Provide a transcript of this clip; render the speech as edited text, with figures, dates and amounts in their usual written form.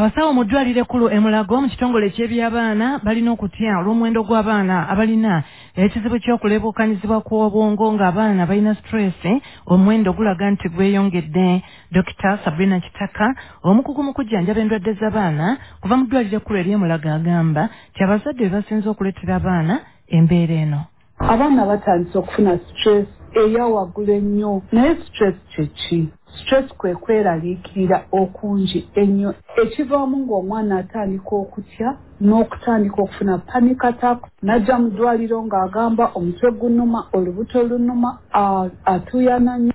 Abasawo mu ddwaliro ekkulu e Mulago mu kitongole ky'ebyabaana balina okutya olw'omuwendo gw'abaana abalina ekizibu ky'okuleebukanyizibwa kw'obwongo ng'abaana balina stress. Omuwendo gulaga nti gweyongedde. Dr. Sabrina Kitaka, omukugu mu kujjanjaba endwadde z'abaana kuva mu ddwaliro ekkulu ery'e Mulago, agamba ti abazadde be basinze okuleetera abaana embeera eno. Abaana batandise okufuna stress eya waggulu ennyo. Naye stress ki? Stress kwe kweraliikirira okungi ennyo ekivaamu ng'omwana atandika okutya n'okutandika okufuna panic attack, n'ajja mu ddwaliro ng'agamba omutwe gunnuma, olubuto lunnuma, atuuyana nnyo.